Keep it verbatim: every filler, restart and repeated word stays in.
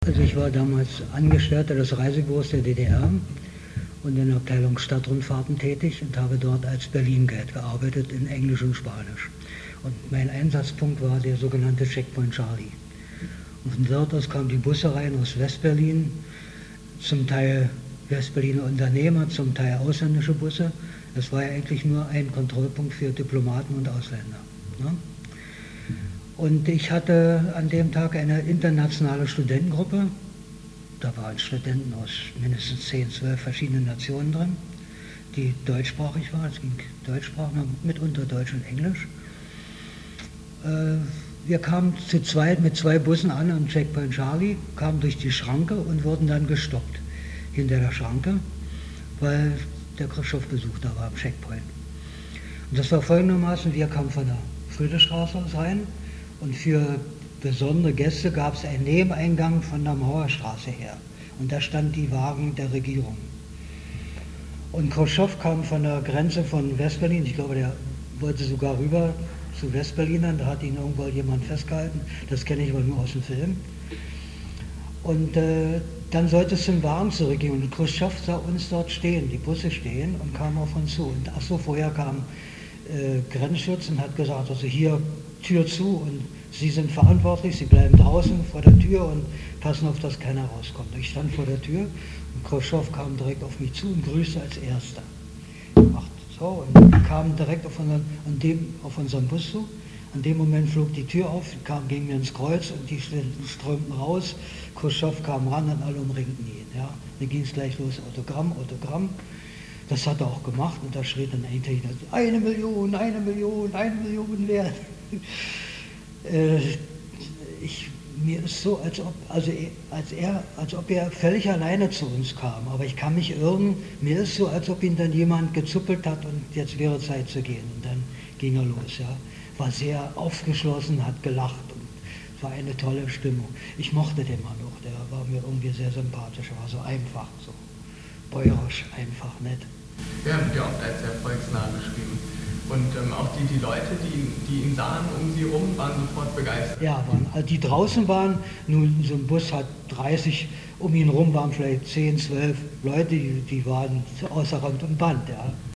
Also ich war damals Angestellter des Reisebüros der D D R und in der Abteilung Stadtrundfahrten tätig und habe dort als Berlin-Guide gearbeitet in Englisch und Spanisch. Und mein Einsatzpunkt war der sogenannte Checkpoint Charlie. Und von dort aus kamen die Busse rein aus Westberlin, zum Teil Westberliner Unternehmer, zum Teil ausländische Busse. Es war ja eigentlich nur ein Kontrollpunkt für Diplomaten und Ausländer. Ne? Und ich hatte an dem Tag eine internationale Studentengruppe. Da waren Studenten aus mindestens zehn, zwölf verschiedenen Nationen drin, die deutschsprachig waren. Es ging deutschsprachig, mitunter Deutsch und Englisch. Wir kamen zu zweit mit zwei Bussen an am Checkpoint Charlie, kamen durch die Schranke und wurden dann gestoppt hinter der Schranke, weil der Khrushchev-Besuch da war am Checkpoint. Und das war folgendermaßen: Wir kamen von der Friedrichstraße aus rein. Und für besondere Gäste gab es einen Nebeneingang von der Mauerstraße her. Und da standen die Wagen der Regierung. Und Khrushchev kam von der Grenze von Westberlin, ich glaube, der wollte sogar rüber zu Westberlinern, da hat ihn irgendwo jemand festgehalten, das kenne ich aber nur aus dem Film. Und äh, dann sollte es zum Wagen zurückgehen und Khrushchev sah uns dort stehen, die Busse stehen, und kam auf uns zu. Und ach so, vorher kam äh, Grenzschutz und hat gesagt, also hier Tür zu und Sie sind verantwortlich, Sie bleiben draußen vor der Tür und passen auf, dass keiner rauskommt. Ich stand vor der Tür und Khrushchev kam direkt auf mich zu und grüßte als Erster. Macht so und kam direkt auf unseren, an dem, auf unseren Bus zu. An dem Moment flog die Tür auf, kam, ging mir ins Kreuz und die strömten raus. Khrushchev kam ran und alle umringten ihn. Ja. Dann ging es gleich los, Autogramm, Autogramm. Das hat er auch gemacht und da schrie dann ein Techniker, eine Million, eine Million, eine Million wert. äh, ich, mir ist so, als ob, also als, er, als ob er völlig alleine zu uns kam. Aber ich kann mich irren, mir ist so, als ob ihn dann jemand gezuppelt hat und jetzt wäre Zeit zu gehen. Und dann ging er los. Ja. War sehr aufgeschlossen, hat gelacht und es war eine tolle Stimmung. Ich mochte den Mann auch, der war mir irgendwie sehr sympathisch, war so einfach, so bäuerisch, einfach, nett. Ja, wird ja auch als sehr volksnah beschrieben. Und ähm, auch die, die Leute, die, die ihn sahen um sie rum, waren sofort begeistert. Ja, waren, also die draußen waren, nun so ein Bus hat dreißig, um ihn rum waren vielleicht zehn, zwölf Leute, die, die waren außer Rand und Band. Ja.